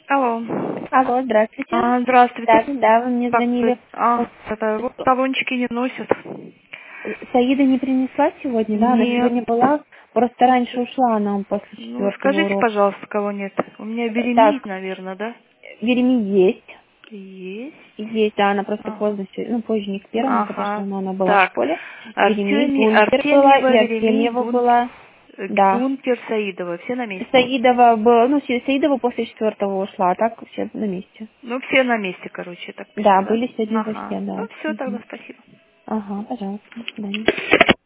Алло. Алло, здравствуйте. Здравствуйте. Да, вы мне звонили. Вот талончики не носят. Саида не принесла сегодня, да? Она Нет. сегодня была, просто раньше ушла она после Ну, 4-го скажите, урока. пожалуйста, кого нет. У меня Так, Беремий, наверное, да? Вереми есть. Есть. Есть, да, она просто Ага. поздно, позже не к первому подошла, Ага. но она была в Так. школе. Вереми, Гункер была, Артемьева, и Веремей, Артемьева была. Да. Гункер, Саидова. Все на месте. Саидова была, Саидова после 4-го ушла, а так все на месте. Ну, все на месте, короче, я так Да, поняла, да? были сегодня уже Ага. все, да. Ну, все, тогда спасибо. Ага, пожалуйста, до свидания.